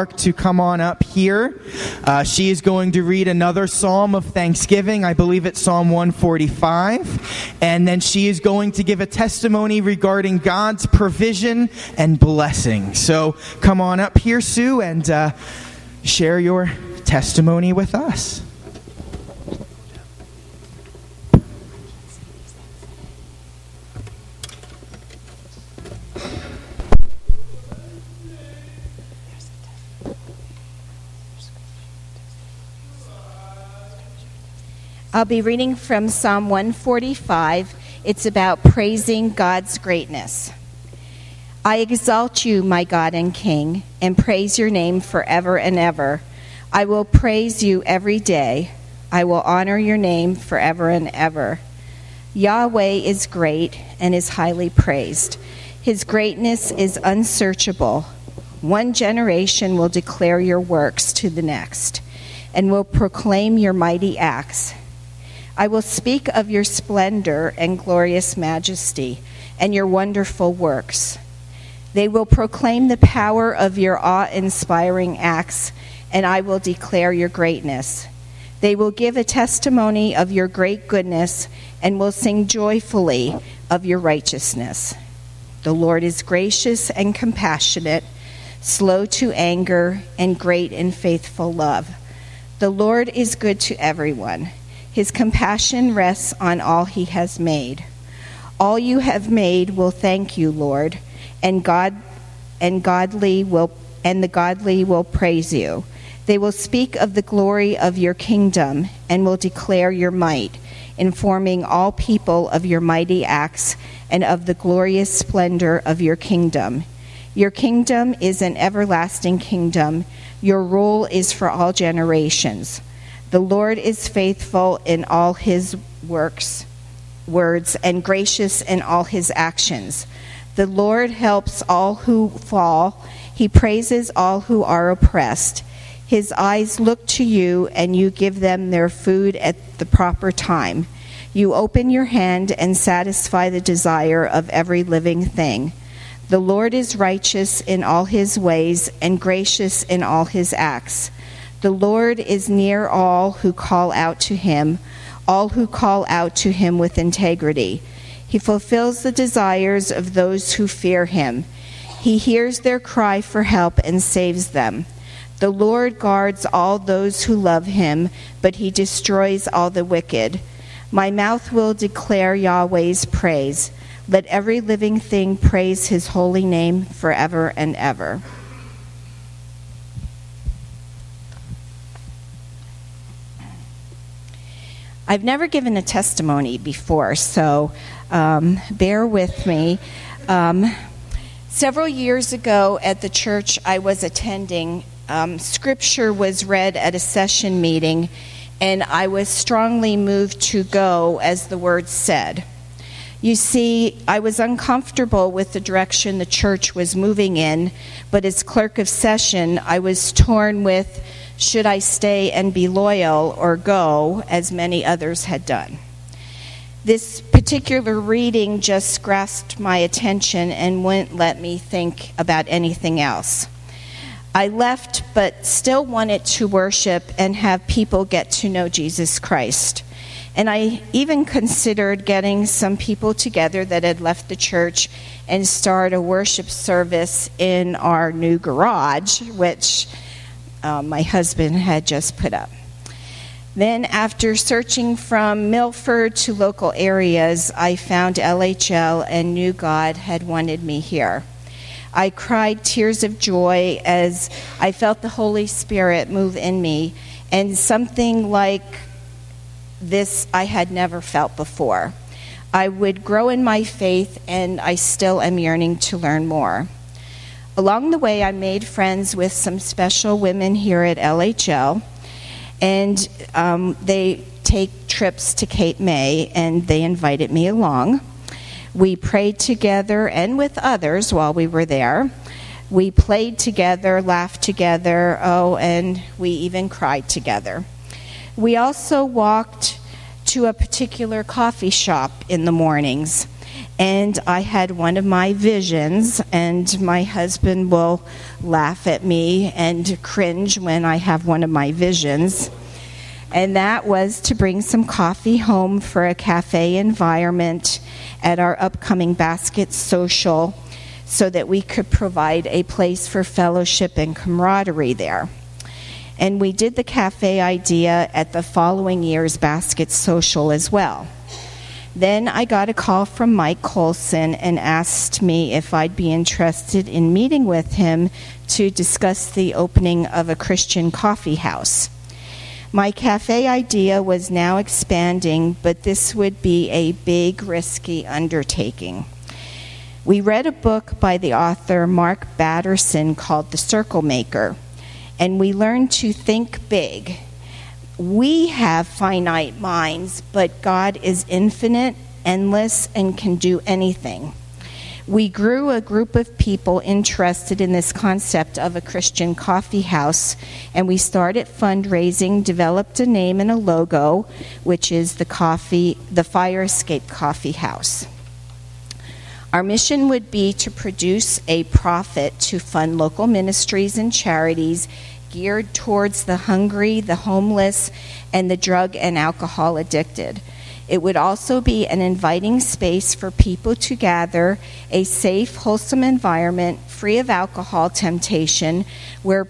Clark to come on up here. She is going to read another psalm of thanksgiving. I believe it's Psalm 145. And then she is going to give a testimony regarding God's provision and blessing. So come on up here, Sue, and share your testimony with us. I'll be reading from Psalm 145. It's about praising God's greatness. I exalt you, my God and King, and praise your name forever and ever. I will praise you every day. I will honor your name forever and ever. Yahweh is great and is highly praised. His greatness is unsearchable. One generation will declare your works to the next and will proclaim your mighty acts. I will speak of your splendor and glorious majesty and your wonderful works. They will proclaim the power of your awe-inspiring acts, and I will declare your greatness. They will give a testimony of your great goodness and will sing joyfully of your righteousness. The Lord is gracious and compassionate, slow to anger, and great in faithful love. The Lord is good to everyone. His compassion rests on all he has made. All you have made will thank you, Lord, and the godly will praise you. They will speak of the glory of your kingdom and will declare your might, informing all people of your mighty acts and of the glorious splendor of your kingdom. Your kingdom is an everlasting kingdom. Your rule is for all generations. The Lord is faithful in all his words, and gracious in all his actions. The Lord helps all who fall. He praises all who are oppressed. His eyes look to you, and you give them their food at the proper time. You open your hand and satisfy the desire of every living thing. The Lord is righteous in all his ways and gracious in all his acts. The Lord is near all who call out to him with integrity. He fulfills the desires of those who fear him. He hears their cry for help and saves them. The Lord guards all those who love him, but he destroys all the wicked. My mouth will declare Yahweh's praise. Let every living thing praise his holy name forever and ever. I've never given a testimony before, so bear with me. Several years ago at the church I was attending, scripture was read at a session meeting, and I was strongly moved to go, as the word said. You see, I was uncomfortable with the direction the church was moving in, but as clerk of session, I was torn with, should I stay and be loyal or go, as many others had done? This particular reading just grasped my attention and wouldn't let me think about anything else. I left, but still wanted to worship and have people get to know Jesus Christ. And I even considered getting some people together that had left the church and start a worship service in our new garage, which my husband had just put up. Then, after searching from Milford to local areas, I found LHL and knew God had wanted me here. I cried tears of joy as I felt the Holy Spirit move in me, and something like this I had never felt before. I would grow in my faith, and I still am yearning to learn more. Along the way, I made friends with some special women here at LHL, and they take trips to Cape May, and they invited me along. We prayed together and with others while we were there. We played together, laughed together, and we even cried together. We also walked to a particular coffee shop in the mornings, and I had one of my visions, and my husband will laugh at me and cringe when I have one of my visions. And that was to bring some coffee home for a cafe environment at our upcoming Basket Social so that we could provide a place for fellowship and camaraderie there. And we did the cafe idea at the following year's Basket Social as well. Then I got a call from Mike Colson and asked me if I'd be interested in meeting with him to discuss the opening of a Christian coffee house. My cafe idea was now expanding, but this would be a big, risky undertaking. We read a book by the author Mark Batterson called The Circle Maker, and we learned to think big. We have finite minds, but God is infinite, endless, and can do anything. We grew a group of people interested in this concept of a Christian coffee house, and we started fundraising, developed a name and a logo, which is the Fire Escape Coffee House. Our mission would be to produce a profit to fund local ministries and charities geared towards the hungry, the homeless, and the drug and alcohol addicted. It would also be an inviting space for people to gather, a safe, wholesome environment free of alcohol temptation, where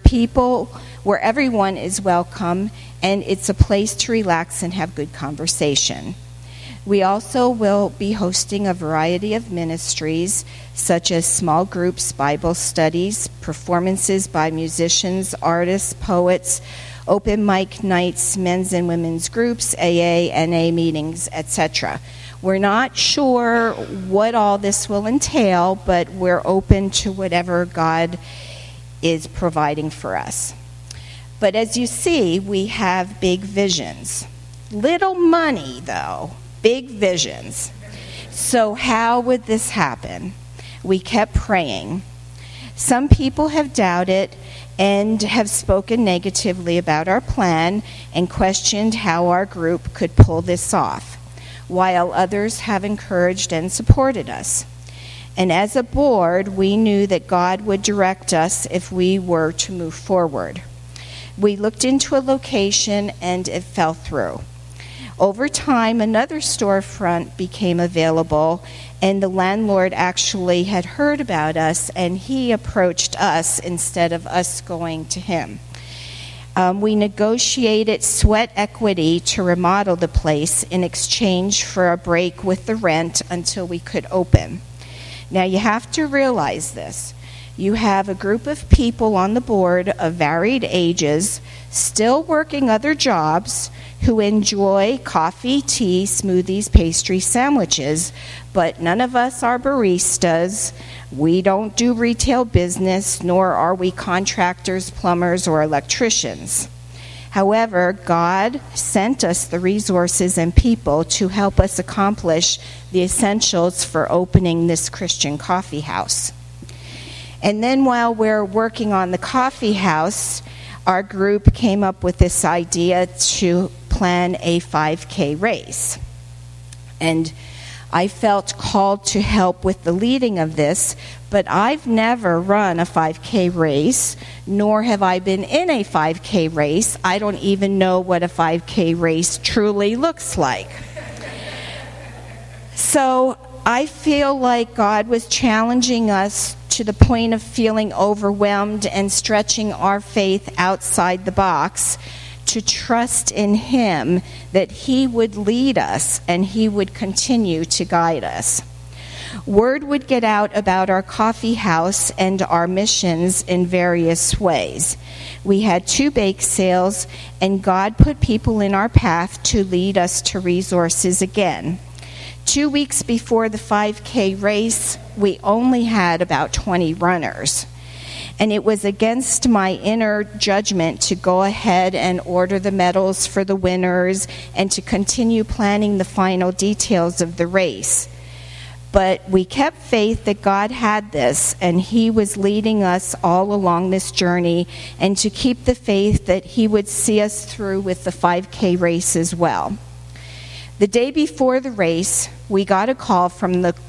everyone is welcome, and it's a place to relax and have good conversation. We also will be hosting a variety of ministries, such as small groups, Bible studies, performances by musicians, artists, poets, open mic nights, men's and women's groups, AA, NA meetings, etc. We're not sure what all this will entail, but we're open to whatever God is providing for us. But as you see, we have big visions. Little money, though. Big visions. So how would this happen? We kept praying. Some people have doubted and have spoken negatively about our plan and questioned how our group could pull this off, while others have encouraged and supported us. And as a board, we knew that God would direct us if we were to move forward. We looked into a location and it fell through. Over time, another storefront became available, and the landlord actually had heard about us, and he approached us instead of us going to him. We negotiated sweat equity to remodel the place in exchange for a break with the rent until we could open. Now, you have to realize this. You have a group of people on the board of varied ages, still working other jobs, who enjoy coffee, tea, smoothies, pastry, sandwiches, but none of us are baristas. We don't do retail business, nor are we contractors, plumbers, or electricians. However, God sent us the resources and people to help us accomplish the essentials for opening this Christian coffee house. And then while we're working on the coffee house, our group came up with this idea to plan a 5K race. And I felt called to help with the leading of this, but I've never run a 5K race, nor have I been in a 5K race. I don't even know what a 5K race truly looks like. So I feel like God was challenging us to the point of feeling overwhelmed and stretching our faith outside the box to trust in Him that He would lead us and He would continue to guide us. Word would get out about our coffee house and our missions in various ways. We had 2 bake sales, and God put people in our path to lead us to resources again. 2 weeks before the 5K race, we only had about 20 runners. And it was against my inner judgment to go ahead and order the medals for the winners and to continue planning the final details of the race. But we kept faith that God had this, and He was leading us all along this journey, and to keep the faith that He would see us through with the 5K race as well. The day before the race, we got a call from the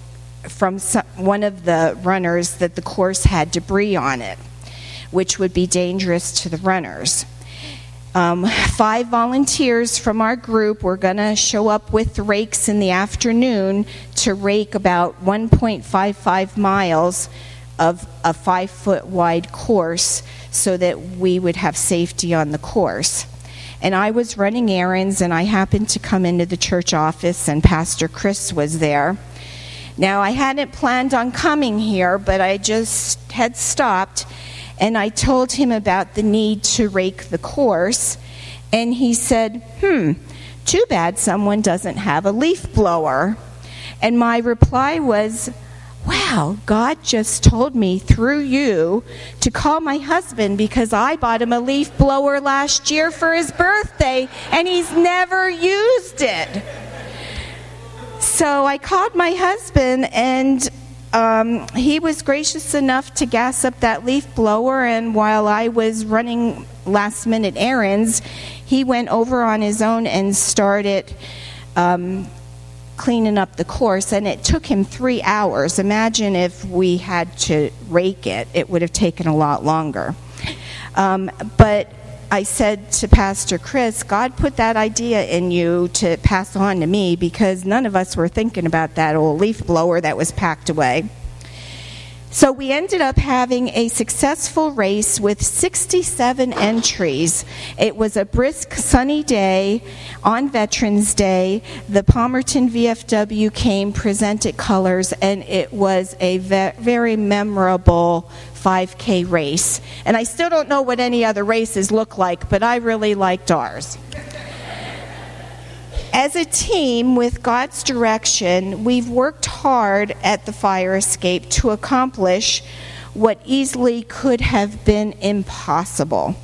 from one of the runners that the course had debris on it, which would be dangerous to the runners. 5 volunteers from our group were going to show up with rakes in the afternoon to rake about 1.55 miles of a 5-foot wide course so that we would have safety on the course. And I was running errands, and I happened to come into the church office, and Pastor Chris was there. Now, I hadn't planned on coming here, but I just had stopped, and I told him about the need to rake the course, and he said, too bad someone doesn't have a leaf blower. And my reply was, wow, God just told me through you to call my husband because I bought him a leaf blower last year for his birthday, and he's never used it. So I called my husband, and he was gracious enough to gas up that leaf blower, and while I was running last-minute errands, he went over on his own and started cleaning up the course, and it took him 3 hours. Imagine if we had to rake it. It would have taken a lot longer. But I said to Pastor Chris, God put that idea in you to pass on to me because none of us were thinking about that old leaf blower that was packed away. So we ended up having a successful race with 67 entries. It was a brisk, sunny day on Veterans Day. The Palmerton VFW came, presented colors, and it was a very memorable 5K race. And I still don't know what any other races look like, but I really liked ours. As a team, with God's direction, we've worked hard at the fire escape to accomplish what easily could have been impossible.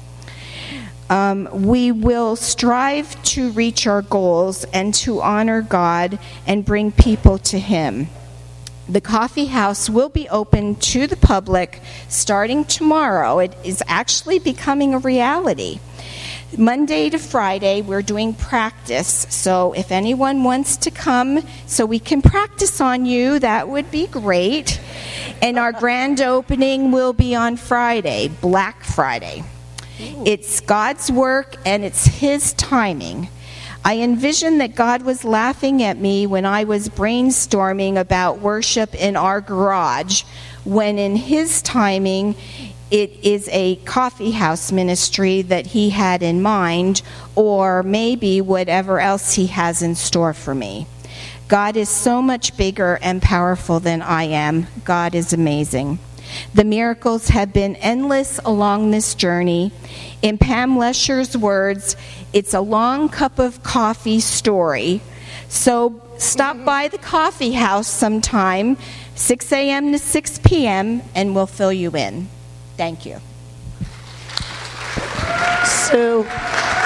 We will strive to reach our goals and to honor God and bring people to Him. The coffee house will be open to the public starting tomorrow. It is actually becoming a reality. Monday to Friday, we're doing practice, so if anyone wants to come so we can practice on you, that would be great. And our grand opening will be on Friday, Black Friday. It's God's work, and it's His timing. I envisioned that God was laughing at me when I was brainstorming about worship in our garage, when in His timing, it is a coffee house ministry that He had in mind, or maybe whatever else He has in store for me. God is so much bigger and powerful than I am. God is amazing. The miracles have been endless along this journey. In Pam Lesher's words, it's a long cup of coffee story. So stop by the coffee house sometime, 6 a.m. to 6 p.m., and we'll fill you in. Thank you. Sue.